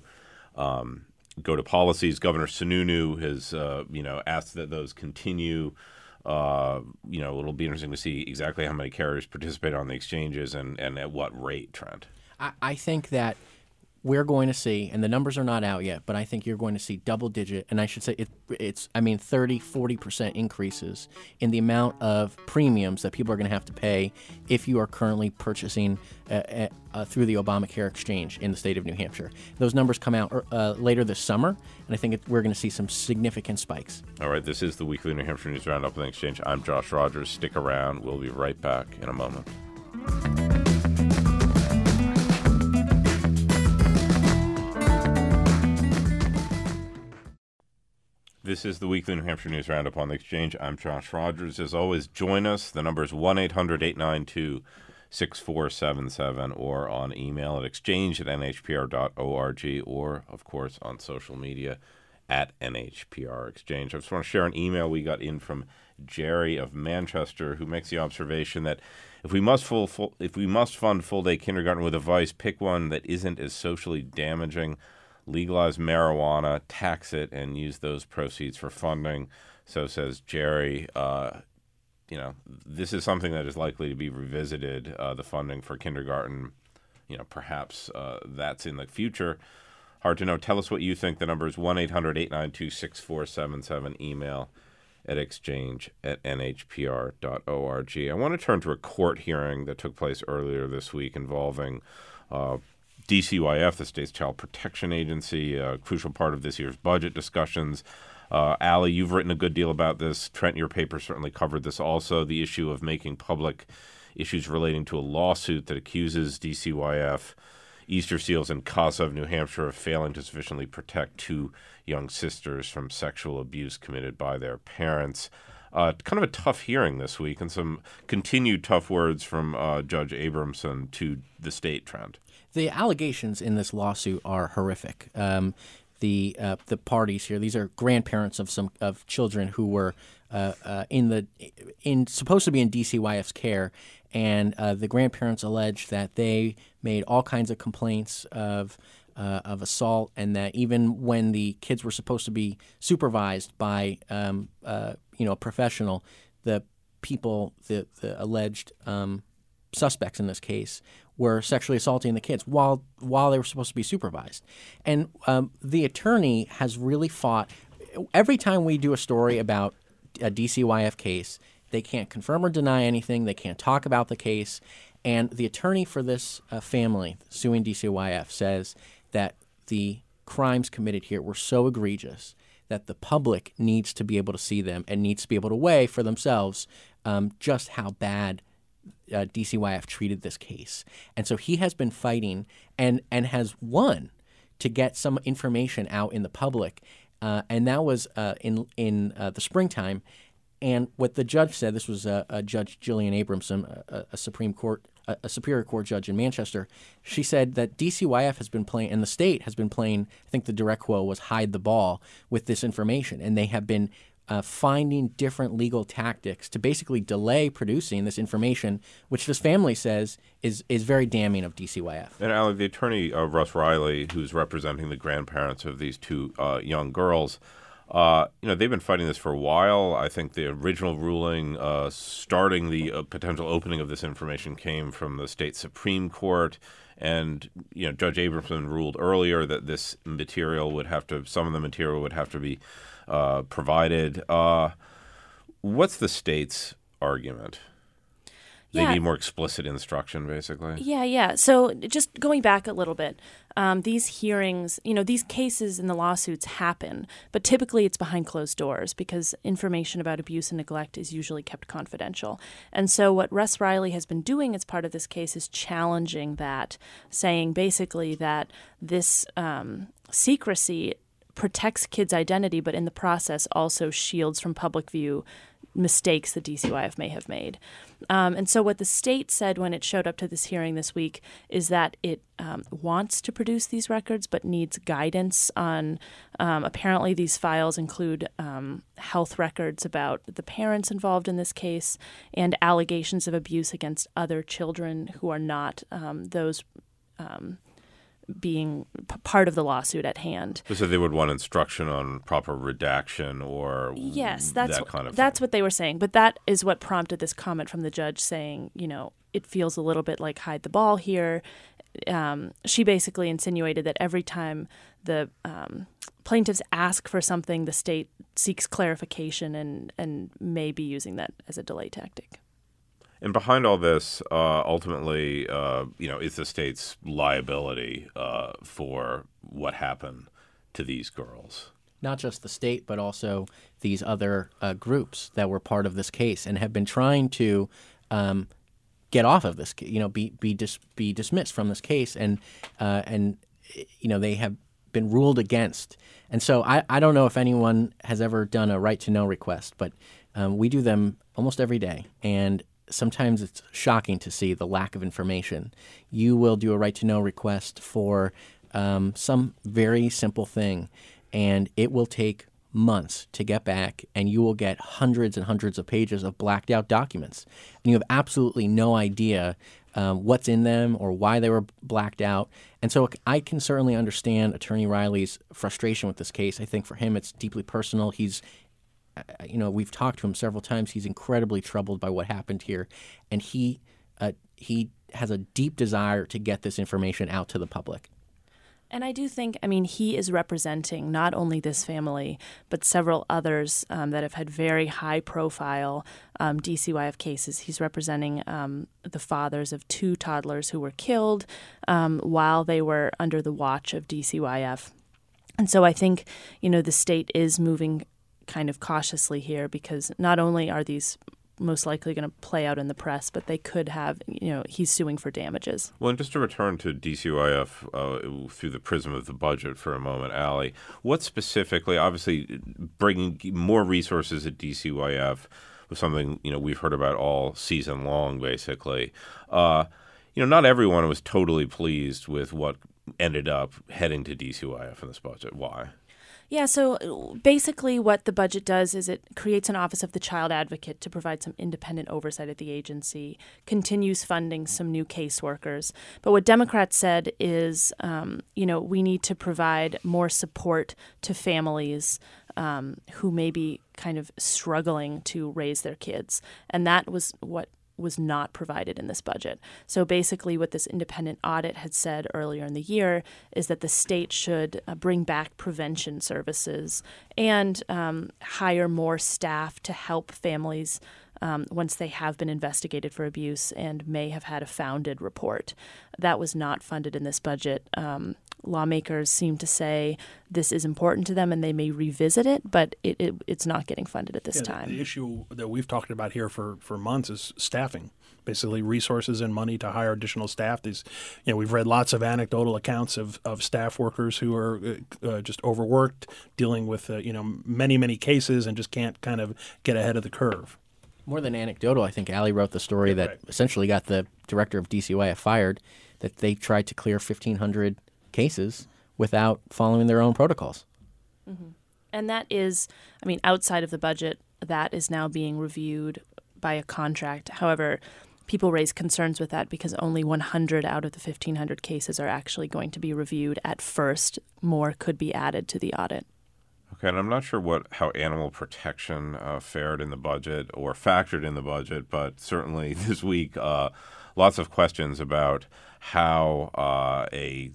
um, go to policies. Governor Sununu has, uh, you know, asked that those continue. Uh, you know, it'll be interesting to see exactly how many carriers participate on the exchanges and, and at what rate, Trent. I, I think that we're going to see, and the numbers are not out yet, but I think you're going to see double digit, and I should say it, it's, I mean, thirty, forty percent increases in the amount of premiums that people are going to have to pay if you are currently purchasing uh, uh, through the Obamacare exchange in the state of New Hampshire. Those numbers come out uh, later this summer, and I think it, we're going to see some significant spikes. All right, this is the weekly New Hampshire News Roundup on the Exchange. I'm Josh Rogers. Stick around. We'll be right back in a moment. This is the weekly New Hampshire News Roundup on the Exchange. I'm Josh Rogers. As always, join us. The number is one eight hundred eight nine two six four seven seven or on email at exchange at n h p r dot org or, of course, on social media at N H P R Exchange. I just want to share an email we got in from Jerry of Manchester, who makes the observation that if we must full, full if we must fund full-day kindergarten with a vice, pick one that isn't as socially damaging. Legalize marijuana, tax it, and use those proceeds for funding. So says Jerry, uh, you know, this is something that is likely to be revisited, uh, the funding for kindergarten. You know, perhaps uh, that's in the future. Hard to know. Tell us what you think. The number is one eight hundred eight nine two six four seven seven. Email at exchange at n h p r dot org. I want to turn to a court hearing that took place earlier this week involving uh, D C Y F, the state's child protection agency, a crucial part of this year's budget discussions. Uh, Allie, you've written a good deal about this. Trent, your paper certainly covered this also, the issue of making public issues relating to a lawsuit that accuses D C Y F, Easter Seals, and CASA of New Hampshire of failing to sufficiently protect two young sisters from sexual abuse committed by their parents. Uh, kind of a tough hearing this week, and some continued tough words from uh, Judge Abramson to the state, Trent. The allegations in this lawsuit are horrific. Um, the uh, the parties here, these are grandparents of some of children who were uh, uh, in the in supposed to be in D C Y F's care, and uh, the grandparents allege that they made all kinds of complaints of uh, of assault, and that even when the kids were supposed to be supervised by um, uh, you know a professional, the people the the alleged um, suspects in this case were sexually assaulting the kids while while they were supposed to be supervised. And um, the attorney has really fought. Every time we do a story about a D C Y F case, they can't confirm or deny anything. They can't talk about the case. And the attorney for this uh, family suing D C Y F says that the crimes committed here were so egregious that the public needs to be able to see them and needs to be able to weigh for themselves um, just how bad Uh, D C Y F treated this case. And so he has been fighting and, and has won to get some information out in the public. Uh, and that was uh, in in uh, the springtime. And what the judge said, this was uh, uh, Judge Gillian Abramson, a, a Supreme Court, a, a Superior Court judge in Manchester. She said that D C Y F has been playing, and the state has been playing, I think the direct quote was hide the ball with this information. And they have been Uh, finding different legal tactics to basically delay producing this information, which this family says is is very damning of D C Y F. And Allie, the attorney, uh, Russ Riley, who's representing the grandparents of these two uh, young girls, uh, you know, they've been fighting this for a while. I think the original ruling uh, starting the uh, potential opening of this information came from the state Supreme Court. And, you know, Judge Abramson ruled earlier that this material would have to, some of the material would have to be uh, provided. Uh, what's the state's argument? They Yeah. need more explicit instruction, basically? Yeah, yeah. So just going back a little bit, um, these hearings, you know, these cases and the lawsuits happen, but typically it's behind closed doors because information about abuse and neglect is usually kept confidential. And so what Russ Riley has been doing as part of this case is challenging that, saying basically that this um, secrecy protects kids' identity, but in the process also shields from public view mistakes that D C Y F may have made. Um, and so what the state said when it showed up to this hearing this week is that it um, wants to produce these records but needs guidance on, um, apparently these files include um, health records about the parents involved in this case and allegations of abuse against other children who are not um, those um being p- part of the lawsuit at hand. So they would want instruction on proper redaction or yes, that's that kind of that's thing. what they were saying. But that is what prompted this comment from the judge saying, you know, it feels a little bit like hide the ball here. um, she basically insinuated that every time the um, plaintiffs ask for something, the state seeks clarification and, and may be using that as a delay tactic. And behind all this, uh, ultimately, uh, you know, is the state's liability uh, for what happened to these girls. Not just the state, but also these other uh, groups that were part of this case and have been trying to um, get off of this, you know, be be dis- be dismissed from this case, and uh, and you know they have been ruled against. And so I, I don't know if anyone has ever done a right to know request, but um, we do them almost every day, and sometimes it's shocking to see the lack of information. You will do a right to know request for um, some very simple thing, and it will take months to get back, and you will get hundreds and hundreds of pages of blacked out documents, and you have absolutely no idea um, what's in them or why they were blacked out. And so I can certainly understand Attorney Riley's frustration with this case. I think for him it's deeply personal. He's You know, we've talked to him several times. He's incredibly troubled by what happened here, and he uh, he has a deep desire to get this information out to the public. And I do think, I mean, he is representing not only this family, but several others um, that have had very high-profile um, D C Y F cases. He's representing um, the fathers of two toddlers who were killed um, while they were under the watch of D C Y F. And so I think, you know, the state is moving kind of cautiously here, because not only are these most likely going to play out in the press, but they could have, you know, he's suing for damages. Well, and just to return to D C Y F uh, through the prism of the budget for a moment, Allie, what specifically, obviously bringing more resources at D C Y F was something, you know, we've heard about all season long, basically. Uh, you know, not everyone was totally pleased with what ended up heading to D C Y F in this budget. Why? Yeah, so basically what the budget does is it creates an Office of the Child Advocate to provide some independent oversight at the agency, continues funding some new caseworkers. But what Democrats said is, um, you know, we need to provide more support to families um, who may be kind of struggling to raise their kids. And that was what was not provided in this budget. So basically what this independent audit had said earlier in the year is that the state should uh, bring back prevention services and um, hire more staff to help families um, once they have been investigated for abuse and may have had a founded report. That was not funded in this budget. Um, lawmakers seem to say this is important to them and they may revisit it, but it, it, it's not getting funded at this yeah, time. The, the issue that we've talked about here for, for months is staffing, basically resources and money to hire additional staff. These, you know, we've read lots of anecdotal accounts of, of staff workers who are uh, just overworked, dealing with, uh, you know, many, many cases and just can't kind of get ahead of the curve. More than anecdotal, I think Allie wrote the story that right. essentially got the director of D C Y F fired, that they tried to clear fifteen hundred cases without following their own protocols. Mm-hmm. And that is, I mean, outside of the budget, that is now being reviewed by a contract. However, people raise concerns with that because only one hundred out of the fifteen hundred cases are actually going to be reviewed at first. More could be added to the audit. Okay, and I'm not sure what how animal protection uh, fared in the budget or factored in the budget, but certainly this week, uh, lots of questions about how uh, a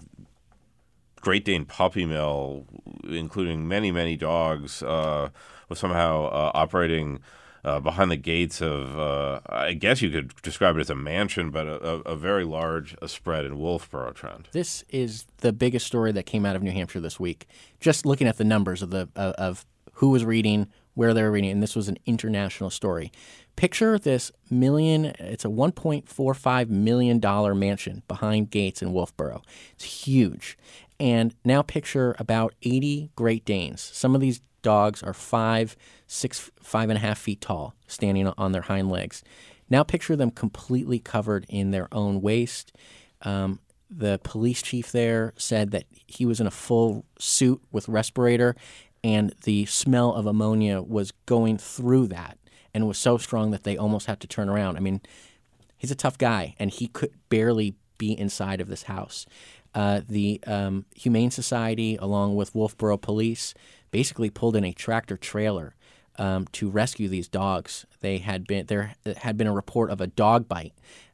Great Dane puppy mill, including many, many dogs, uh, was somehow uh, operating uh, behind the gates of, uh, I guess you could describe it as a mansion, but a, a very large a spread in Wolfboro, Trent. This is the biggest story that came out of New Hampshire this week. Just looking at the numbers of the uh, of who was reading, where they were reading, and this was an international story. Picture this million, it's a one point four five million dollars mansion behind gates in Wolfboro. It's huge. And now picture about eighty Great Danes. Some of these dogs are five, six, five and a half feet tall, standing on their hind legs. Now picture them completely covered in their own waste. Um, the police chief there said that he was in a full suit with respirator, and the smell of ammonia was going through that and was so strong that they almost had to turn around. I mean, he's a tough guy, and he could barely be inside of this house. Uh, the um, Humane Society, along with Wolfboro Police, basically pulled in a tractor trailer um, to rescue these dogs. They had been there had been a report of a dog bite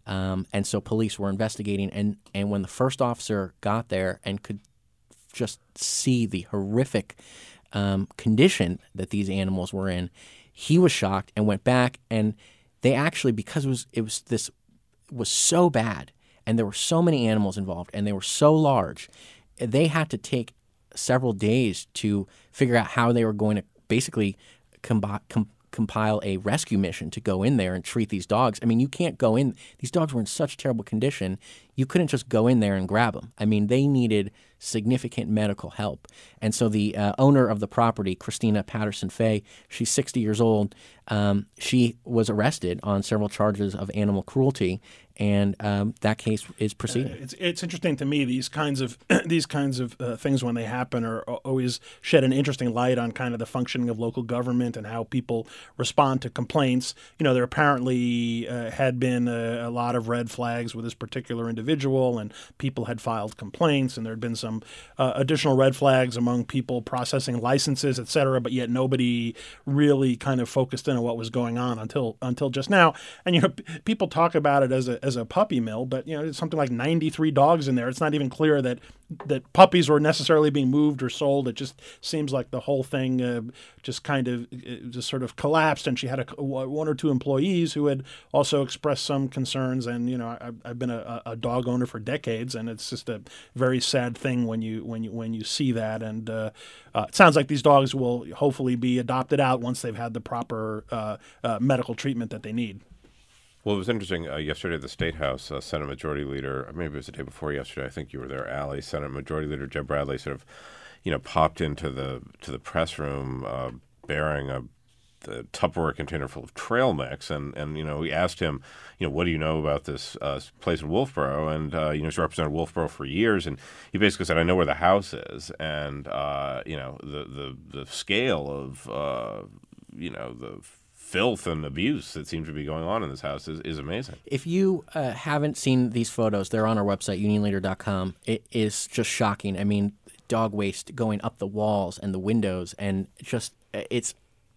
Um, and so police were investigating. And, and when the first officer got there and could just see the horrific um, condition that these animals were in, he was shocked and went back. And they actually, because it was it was this was so bad, and there were so many animals involved, and they were so large, they had to take several days to figure out how they were going to basically combi- com- compile a rescue mission to go in there and treat these dogs. I mean, you can't go in. These dogs were in such terrible condition. You couldn't just go in there and grab them. I mean, they needed significant medical help. And so the uh, owner of the property, Christina Patterson Fay, she's sixty years old. Um, she was arrested on several charges of animal cruelty, and um, that case is proceeding. Uh, it's it's interesting to me, these kinds of these kinds of uh, things when they happen are always shed an interesting light on kind of the functioning of local government and how people respond to complaints. You know, there apparently uh, had been a, a lot of red flags with this particular individual, and people had filed complaints, and there had been some uh, additional red flags among people processing licenses, et cetera, but yet nobody really kind of focused in on what was going on until until just now. And, you know, p- people talk about it as a as a puppy mill, but, you know, it's something like ninety-three dogs in there. It's not even clear that that puppies were necessarily being moved or sold. It just seems like the whole thing uh, just kind of uh, just sort of collapsed, and she had a, one or two employees who had also expressed some concerns. And, you know, I, I've been a, a dog owner for decades, and it's just a very sad thing when you when you when you see that. And uh, uh, it sounds like these dogs will hopefully be adopted out once they've had the proper uh, uh, medical treatment that they need. Well, it was interesting. Uh, yesterday at the State House, uh, Senate Majority Leader, maybe it was the day before yesterday, I think you were there, Allie, Senate Majority Leader Jeb Bradley sort of, you know, popped into the to the press room uh, bearing a the Tupperware container full of trail mix, and, and you know, we asked him, you know, what do you know about this uh, place in Wolfboro? And, uh, you know, he's represented Wolfboro for years, and he basically said, I know where the house is, and, uh, you know, the, the, the scale of, uh, you know, the filth and abuse that seems to be going on in this house is, is amazing. If you uh, haven't seen these photos, they're on our website, union leader dot com. It is just shocking. I mean, dog waste going up the walls and the windows, and just, it's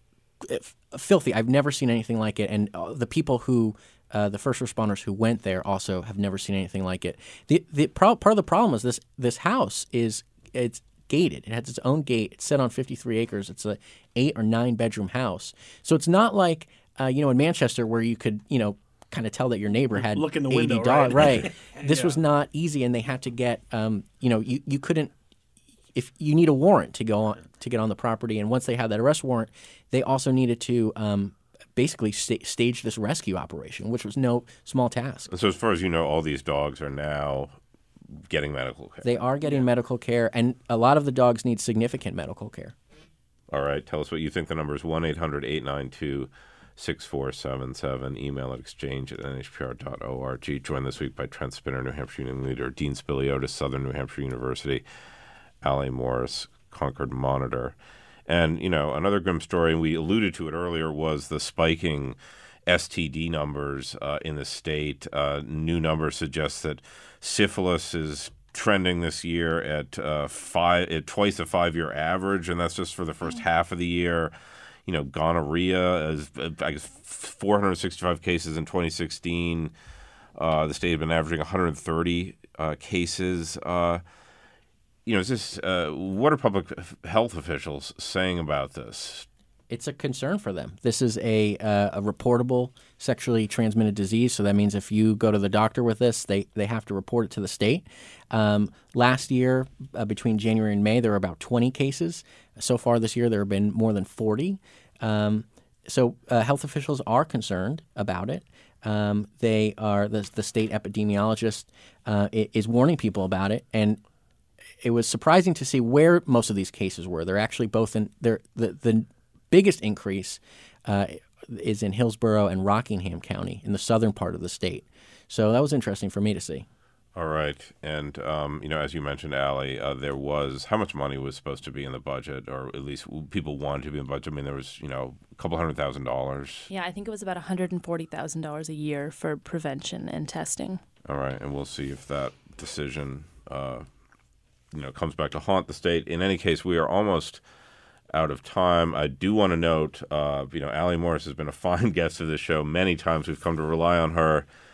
filthy. I've never seen anything like it, and uh, the people who, uh, the first responders who went there, also have never seen anything like it. The the pro- part of the problem is this: this house is it's gated. It has its own gate. It's set on fifty-three acres. It's a eight or nine bedroom house, so it's not like uh, you know, in Manchester where you could, you know, kind of tell that your neighbor had look in the eighty window, dogs. right? Right. This yeah. was not easy, and they had to get, um, you know, you you couldn't. If you need a warrant to go on to get on the property, and once they had that arrest warrant, they also needed to um, basically sta- stage this rescue operation, which was no small task. And so, as far as you know, all these dogs are now getting medical care. They are getting yeah. medical care, and a lot of the dogs need significant medical care. All right, tell us what you think. The number is one eight hundred eight nine two six four seven seven. Email at exchange at n h p r dot org. Joined this week by Trent Spinner, New Hampshire Union Leader, Dean Spiliotis, Southern New Hampshire University, Allie Morris, Concord Monitor. And, you know, another grim story, and we alluded to it earlier, was the spiking S T D numbers uh, in the state. Uh, new numbers suggest that syphilis is trending this year at uh, five, at twice a five-year average, and that's just for the first half of the year. You know, gonorrhea is, I guess, four hundred sixty-five cases in twenty sixteen. Uh, the state had been averaging one hundred thirty uh, cases. Uh, You know, is this, uh, what are public health officials saying about this? It's a concern for them. This is a, uh, a reportable sexually transmitted disease, so that means if you go to the doctor with this, they, they have to report it to the state. Um, last year, uh, between January and May, there were about twenty cases. So far this year, there have been more than forty. Um, so uh, health officials are concerned about it. Um, they are, the, the state epidemiologist uh, is warning people about it, and it was surprising to see where most of these cases were. They're actually both in – the the biggest increase uh, is in Hillsborough and Rockingham County in the southern part of the state. So that was interesting for me to see. All right. And, um, you know, as you mentioned, Allie, uh, there was – how much money was supposed to be in the budget, or at least people wanted to be in the budget? I mean, there was, you know, a couple hundred thousand dollars. Yeah, I think it was about one hundred forty thousand dollars a year for prevention and testing. All right. And we'll see if that decision uh, – you know, comes back to haunt the state. In any case, we are almost out of time. I do want to note, uh, you know, Allie Morris has been a fine guest of this show many times. We've come to rely on her.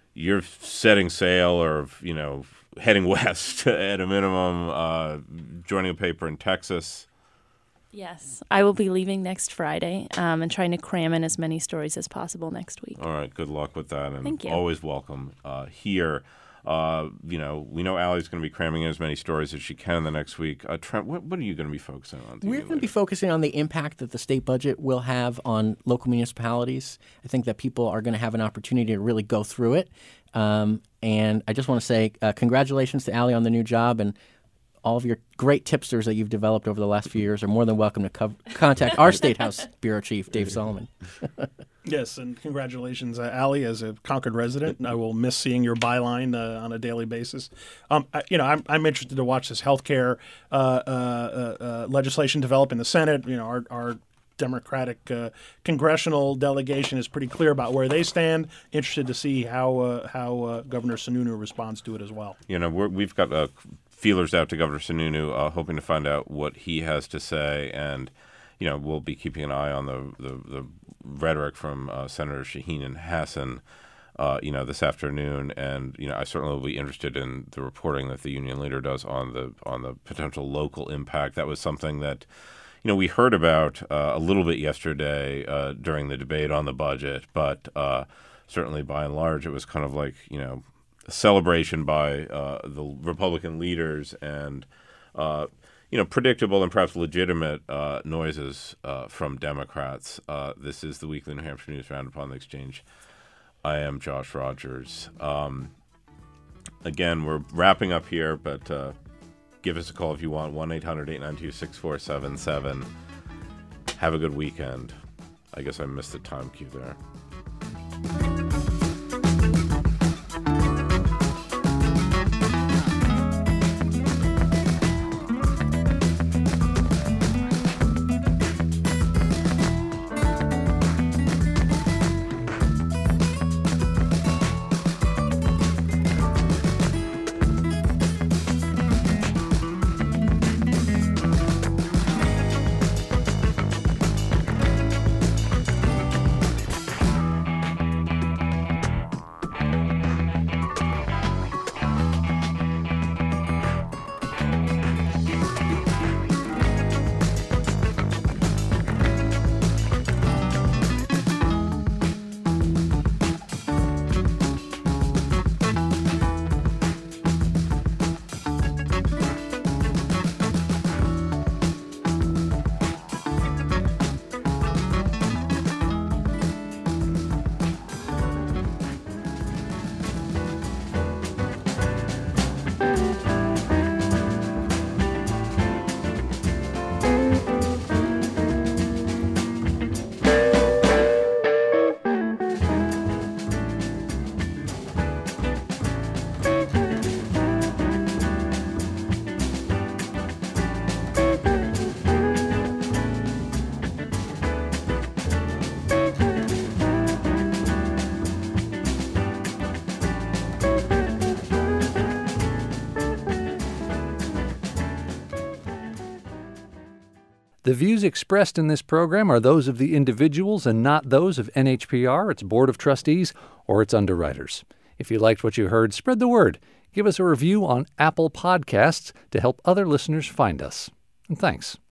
you're setting sail or, you know, heading west at a minimum, uh, joining a paper in Texas. Yes, I will be leaving next Friday um, and trying to cram in as many stories as possible next week. All right, good luck with that, and Thank you. always welcome uh, here. Uh, you know, we know Allie's going to be cramming in as many stories as she can the next week. Uh, Trent, what, what are you going to be focusing on? We're going to be focusing on the impact that the state budget will have on local municipalities. I think that people are going to have an opportunity to really go through it. Um, and I just want to say uh, congratulations to Allie on the new job, and all of your great tipsters that you've developed over the last few years are more than welcome to co- contact our State House Bureau Chief, Dave Solomon. Yes, and congratulations, uh, Allie, as a Concord resident. I will miss seeing your byline uh, on a daily basis. Um, I, you know, I'm, I'm interested to watch this healthcare uh, uh, uh, legislation develop in the Senate. You know, our, our Democratic uh, congressional delegation is pretty clear about where they stand. Interested to see how uh, how uh, Governor Sununu responds to it as well. You know, we're, we've got uh, feelers out to Governor Sununu, uh, hoping to find out what he has to say, and you know, we'll be keeping an eye on the the, the rhetoric from uh, Senator Shaheen and Hassan, uh, you know, this afternoon, and you know, I certainly will be interested in the reporting that the union leader does on the on the potential local impact. That was something that, you know, we heard about uh, a little bit yesterday uh, during the debate on the budget, but uh, certainly by and large, it was kind of like, you know, a celebration by uh, the Republican leaders and, uh, you know, predictable and perhaps legitimate uh, noises uh, from Democrats. Uh, this is the weekly New Hampshire News Roundup on the Exchange. I am Josh Rogers. Um, again, we're wrapping up here, but uh, give us a call if you want, one eight hundred eight nine two six four seven seven. Have a good weekend. I guess I missed the time cue there. The views expressed in this program are those of the individuals and not those of N H P R, its Board of Trustees, or its underwriters. If you liked what you heard, spread the word. Give us a review on Apple Podcasts to help other listeners find us. And thanks.